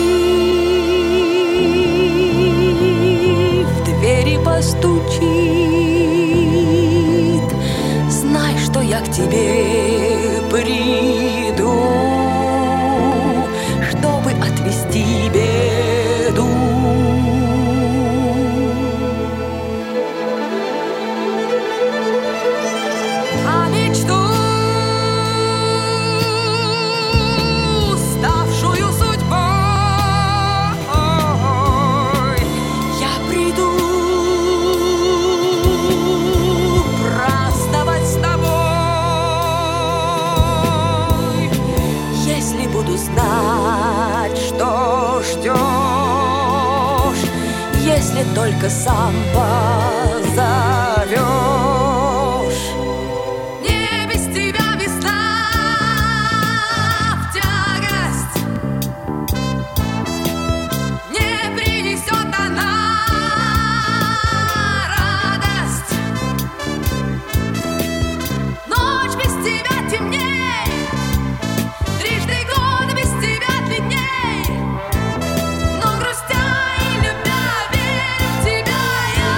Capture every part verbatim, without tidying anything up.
в двери постучит, знай, что я к тебе приду, чтобы отвести беду. А мечту, ставшую судьбой, я приду праздновать с тобой. Если буду знать, что ждешь, если только сам позовешь. Не без тебя весна в тягость не принесет она радость. Ночь без тебя темней, трижды год без тебя длинней. Но грустя и любя, верю в тебя я.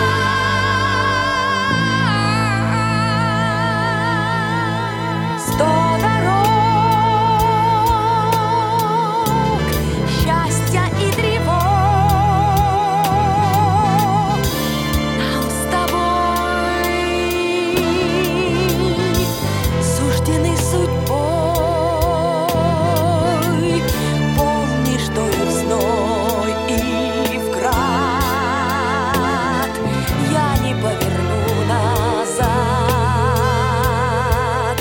Сто дорог счастья и тревог нам с тобой суждены судьбой. Помни, что и в зной, и в град я не поверну назад.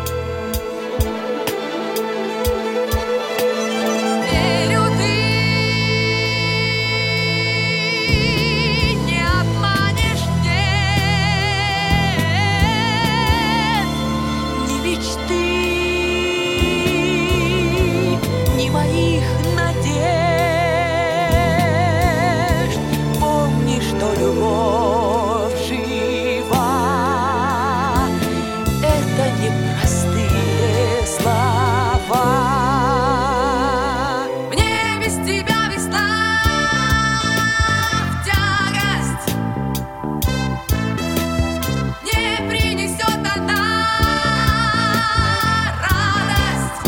Верю, ты не обманешь, нет, ни мечты, ни моих надежд. Помни, что любовь жива, это не простые слова. Мне без тебя весна в тягость не принесет она радость.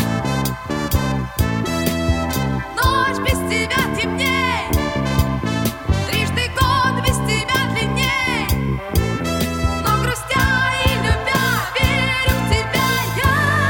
Ночь без тебя темней, трижды год без тебя длинней. Но грустя и любя, верю в тебя я.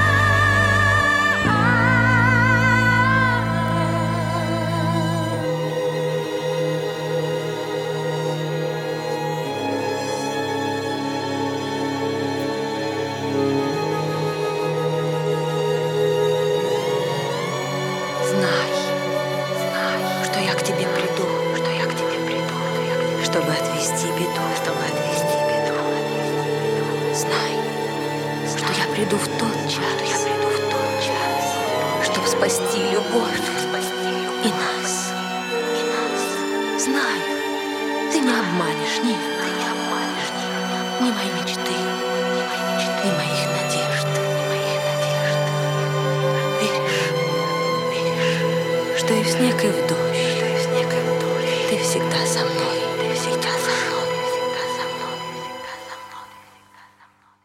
Знай, знай, что я к тебе приду, что я к тебе приду, чтобы отвести беду, чтобы отвести беду. Знай, что я приду в тот час, что я приду в тот час, чтобы спасти любовь, чтобы спасти любовь и нас, и нас. Знаю, ты не обманешь ни, ты не обманешь ни, ни мои мечты, ни мои мечты, ни моих надежд, ни моих надежд. Веришь, веришь, что и в снег, и в дождь, что и в снег, и в дождь ты всегда со мной.